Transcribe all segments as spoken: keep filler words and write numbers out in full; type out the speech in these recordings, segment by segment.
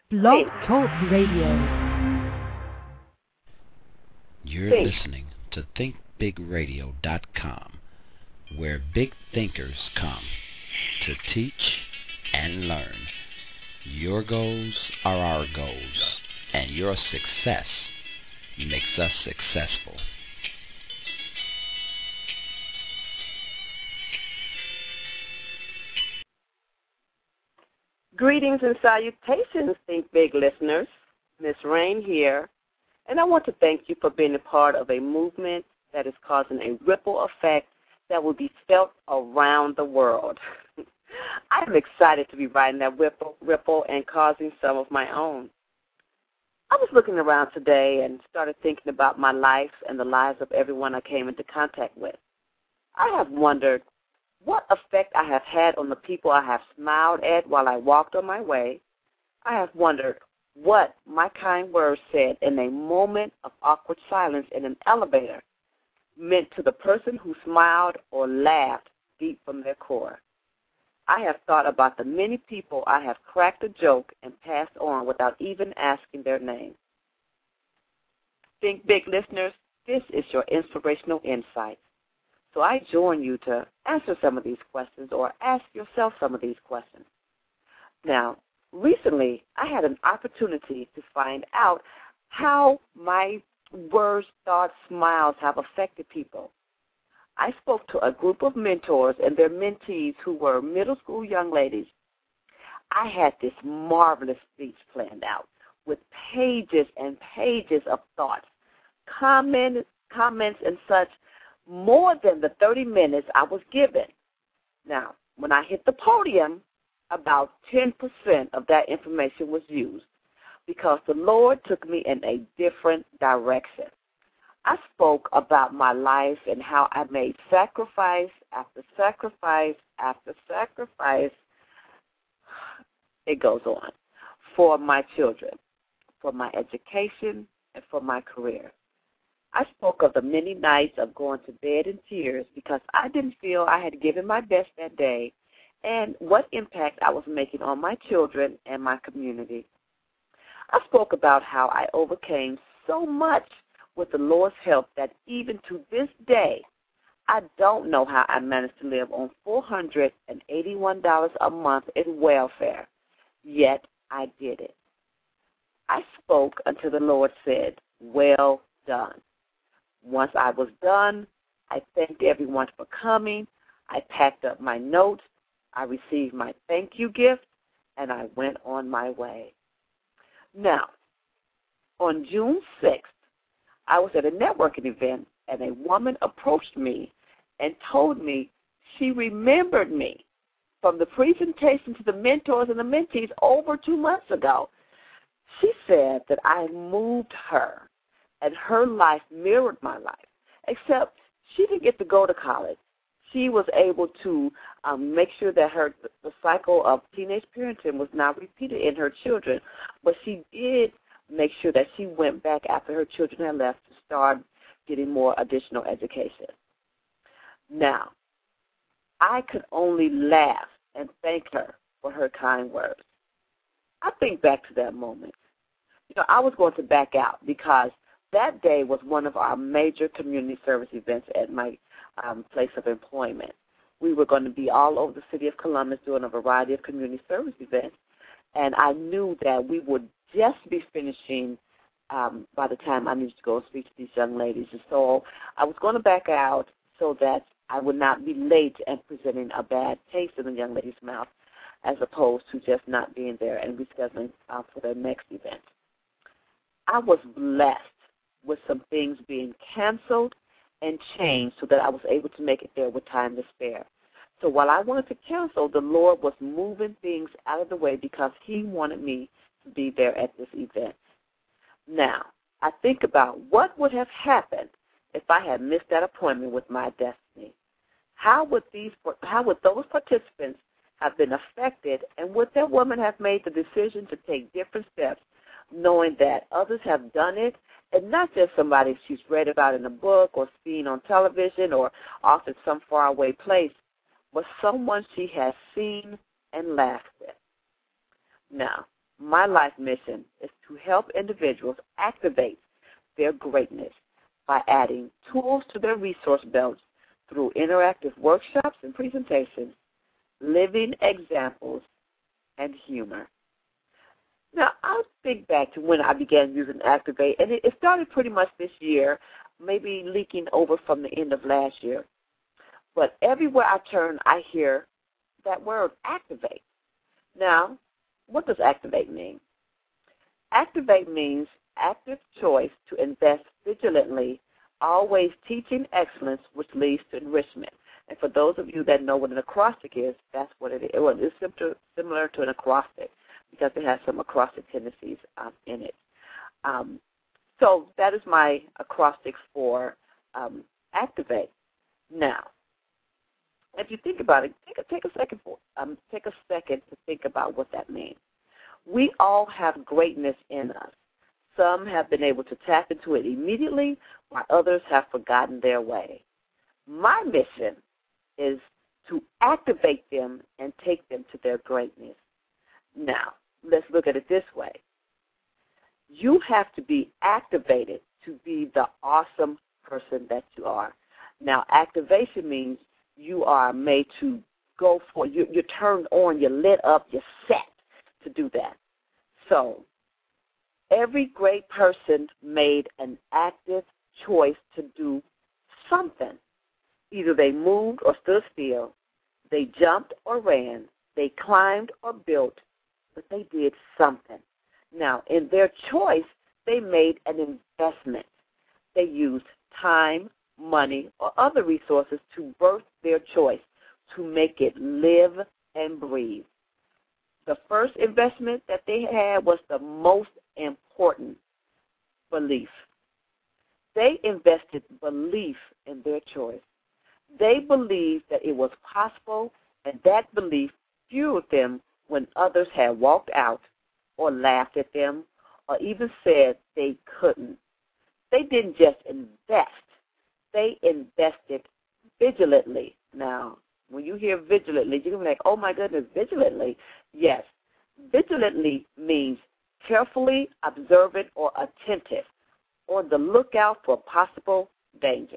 Blog Talk Radio. You're listening to think big radio dot com, where big thinkers come to teach and learn. Your goals are our goals, and your success makes us successful. Greetings and salutations, Think Big listeners. Miss Rain here, and I want to thank you for being a part of a movement that is causing a ripple effect that will be felt around the world. I'm excited to be riding that ripple, ripple and causing some of my own. I was looking around today and started thinking about my life and the lives of everyone I came into contact with. I have wondered what effect I have had on the people I have smiled at while I walked on my way. I have wondered what my kind words said in a moment of awkward silence in an elevator meant to the person who smiled or laughed deep from their core. I have thought about the many people I have cracked a joke and passed on without even asking their name. Think Big listeners, this is your inspirational insight. So I join you to answer some of these questions or ask yourself some of these questions. Now, recently, I had an opportunity to find out how my words, thoughts, smiles have affected people. I spoke to a group of mentors and their mentees who were middle school young ladies. I had this marvelous speech planned out with pages and pages of thoughts, comment, comments, and such, more than the thirty minutes I was given. Now, when I hit the podium, about ten percent of that information was used because the Lord took me in a different direction. I spoke about my life and how I made sacrifice after sacrifice after sacrifice, it goes on, for my children, for my education, and for my career. I spoke of the many nights of going to bed in tears because I didn't feel I had given my best that day and what impact I was making on my children and my community. I spoke about how I overcame so much with the Lord's help that even to this day, I don't know how I managed to live on four hundred eighty-one dollars a month in welfare, yet I did it. I spoke until the Lord said, "Well done." Once I was done, I thanked everyone for coming. I packed up my notes. I received my thank you gift, and I went on my way. Now, on June sixth, I was at a networking event, and a woman approached me and told me she remembered me from the presentation to the mentors and the mentees over two months ago. She said that I moved her, and her life mirrored my life, except she didn't get to go to college. She was able to um, make sure that her the cycle of teenage parenting was not repeated in her children, but she did make sure that she went back after her children had left to start getting more additional education. Now, I could only laugh and thank her for her kind words. I think back to that moment. You know, I was going to back out because that day was one of our major community service events at my um, place of employment. We were going to be all over the city of Columbus doing a variety of community service events, and I knew that we would just be finishing um, by the time I needed to go speak to these young ladies. And so I was going to back out so that I would not be late and presenting a bad taste in the young lady's mouth as opposed to just not being there and rescheduling uh, for their next event. I was blessed with some things being canceled and changed so that I was able to make it there with time to spare. So while I wanted to cancel, the Lord was moving things out of the way because he wanted me to be there at this event. Now, I think about what would have happened if I had missed that appointment with my destiny. How would these, how would those participants have been affected, and would that woman have made the decision to take different steps, knowing that others have done it, and not just somebody she's read about in a book or seen on television or off in some faraway place, but someone she has seen and laughed at. Now, my life mission is to help individuals activate their greatness by adding tools to their resource belts through interactive workshops and presentations, living examples, and humor. Now, I'll think back to when I began using Activate, and it, it started pretty much this year, maybe leaking over from the end of last year. But everywhere I turn, I hear that word, activate. Now, what does activate mean? Activate means active choice to invest vigilantly, always teaching excellence, which leads to enrichment. And for those of you that know what an acrostic is, that's what it is. Well, it's similar, similar to an acrostic because it has some acrostic tendencies um, in it. Um, so that is my acrostics for um, activate. Now, if you think about it, take a, take a second for, um, take a second to think about what that means. We all have greatness in us. Some have been able to tap into it immediately, while others have forgotten their way. My mission is to activate them and take them to their greatness. Now, let's look at it this way. You have to be activated to be the awesome person that you are. Now, activation means you are made to go for, you, you're turned on, you're lit up, you're set to do that. So, every great person made an active choice to do something. Either they moved or stood still, they jumped or ran, they climbed or built, but they did something. Now, in their choice, they made an investment. They used time, money, or other resources to birth their choice, to make it live and breathe. The first investment that they had was the most important, belief. They invested belief in their choice. They believed that it was possible, and that belief fueled them when others had walked out or laughed at them or even said they couldn't. They didn't just invest. They invested vigilantly. Now, when you hear vigilantly, you're going to be like, oh, my goodness, vigilantly. Yes, vigilantly means carefully observant or attentive, on the lookout for possible danger.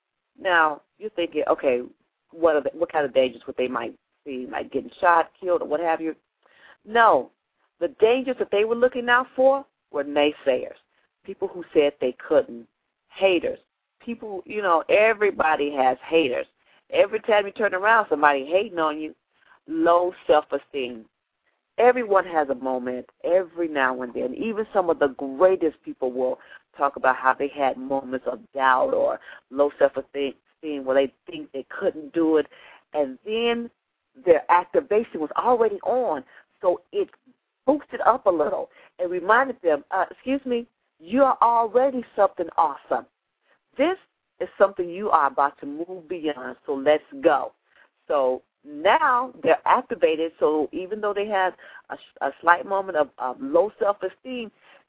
Now, you're thinking, okay, what are the, what kind of dangers would they might see, like getting shot, killed, or what have you? No, the dangers that they were looking out for were naysayers, people who said they couldn't, haters, people, you know, everybody has haters. Every time you turn around, somebody hating on you, low self-esteem. Everyone has a moment every now and then. Even some of the greatest people will talk about how they had moments of doubt or low self-esteem where they think they couldn't do it. And then their activation was already on, so it boosted up a little and reminded them, uh, excuse me, you are already something awesome. This is something you are about to move beyond, so let's go. So now they're activated, so even though they had a, a slight moment of, of low self-esteem,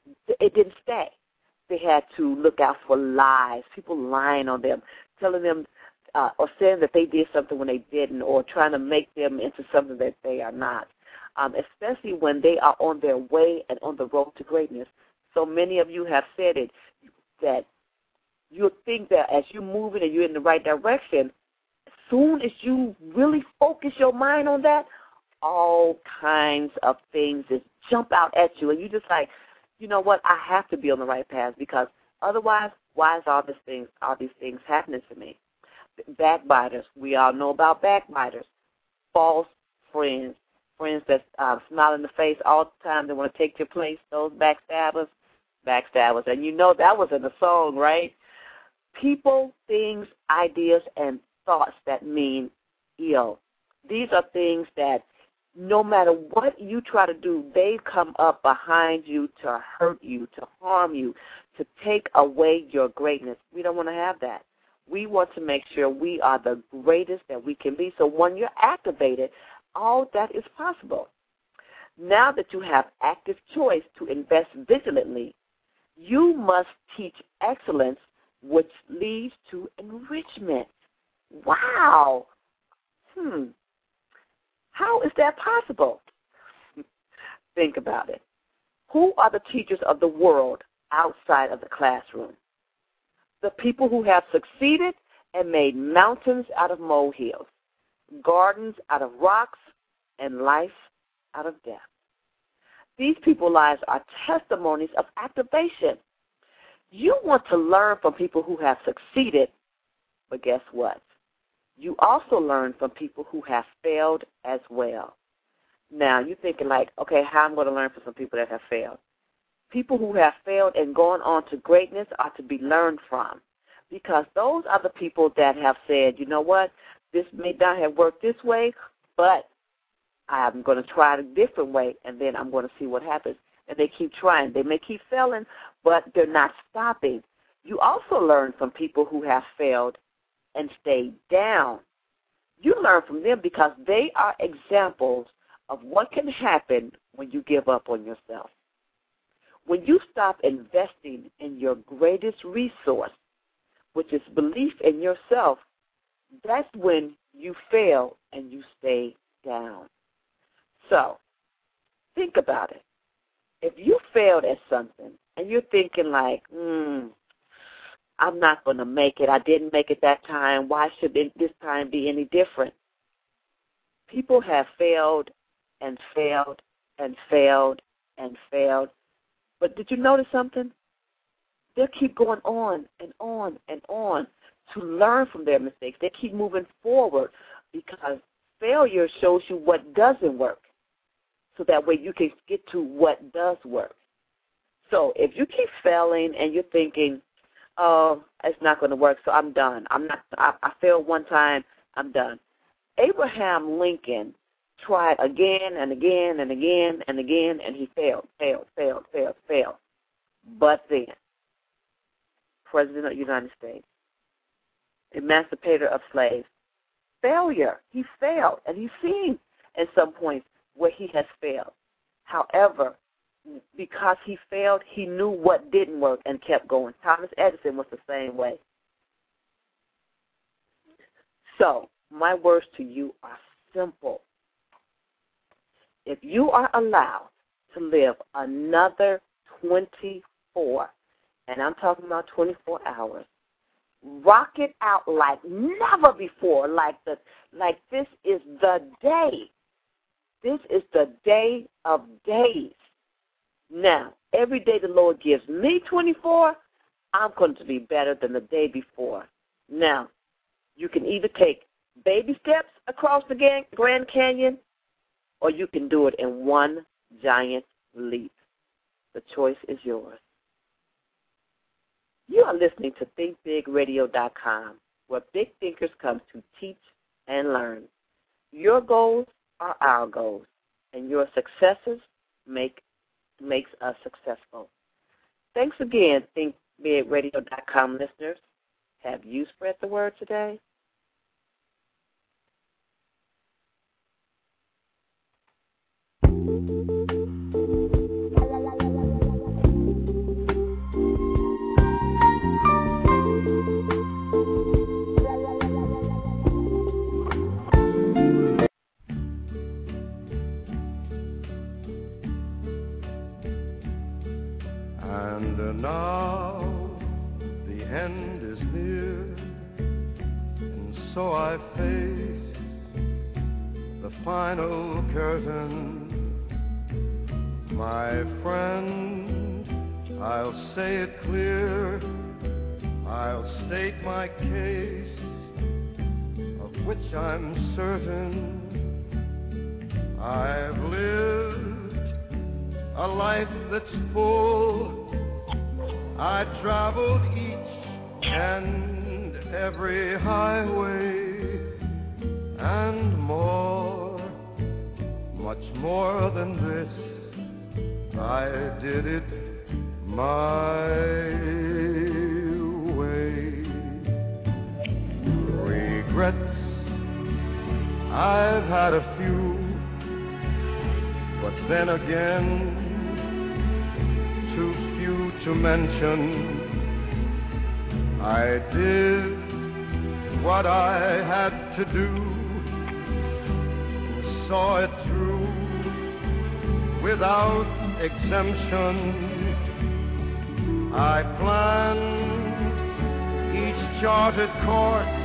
it didn't stay. They had to look out for lies, people lying on them, telling them uh, or saying that they did something when they didn't, or trying to make them into something that they are not, um, especially when they are on their way and on the road to greatness. So many of you have said it, that you think that as you're moving and you're in the right direction, as soon as you really focus your mind on that, all kinds of things just jump out at you, and you just like, you know what, I have to be on the right path, because otherwise, why is all these things, all these things happening to me? Backbiters, we all know about backbiters. False friends, friends that uh, smile in the face all the time, they want to take your place, those backstabbers, backstabbers. And you know that was in the song, right? People, things, ideas, and thoughts that mean ill. These are things that no matter what you try to do, they come up behind you to hurt you, to harm you, to take away your greatness. We don't want to have that. We want to make sure we are the greatest that we can be. So when you're activated, all that is possible. Now that you have active choice to invest vigilantly, you must teach excellence, which leads to enrichment. Wow. Hmm. How is that possible? Think about it. Who are the teachers of the world outside of the classroom? The people who have succeeded and made mountains out of molehills, gardens out of rocks, and life out of death. These people's lives are testimonies of activation. You want to learn from people who have succeeded, but guess what? You also learn from people who have failed as well. Now, you're thinking like, okay, how am I going to learn from some people that have failed? People who have failed and gone on to greatness are to be learned from, because those are the people that have said, you know what, this may not have worked this way, but I'm going to try it a different way, and then I'm going to see what happens. And they keep trying. They may keep failing, but they're not stopping. You also learn from people who have failed and stayed down. You learn from them because they are examples of what can happen when you give up on yourself. When you stop investing in your greatest resource, which is belief in yourself, that's when you fail and you stay down. So, think about it. If you failed at something and you're thinking like, hmm, I'm not going to make it. I didn't make it that time. Why should this time be any different? People have failed and failed and failed and failed. But did you notice something? They'll keep going on and on and on to learn from their mistakes. They keep moving forward because failure shows you what doesn't work, so that way you can get to what does work. So if you keep failing and you're thinking, oh, it's not going to work, so I'm done. I'm not. I, I failed one time, I'm done. Abraham Lincoln tried again and again and again and again, and he failed, failed, failed, failed, failed. But then, President of the United States, emancipator of slaves, failure. He failed, and he's seen at some points where he has failed. However, because he failed, he knew what didn't work and kept going. Thomas Edison was the same way. So, my words to you are simple. If you are allowed to live another twenty-four, and I'm talking about twenty-four hours, rock it out like never before, like the like this is the day. This is the day of days. Now, every day the Lord gives me twenty-four, I'm going to be better than the day before. Now, you can either take baby steps across the Grand Canyon, or you can do it in one giant leap. The choice is yours. You are listening to think big radio dot com, where big thinkers come to teach and learn. Your goals are our goals, and your successes make makes us successful. Thanks again, think big radio dot com listeners. Have you spread the word today? And now the end is near, and so I face the final curtain. My friend, I'll say it clear, I'll state my case, of which I'm certain. I've lived a life that's full. I traveled each and every highway, and more, much more than this, I did it my way. Regrets, I've had a few, but then again, too few to mention. I did what I had to do, saw it through without exemption. I planned each charted course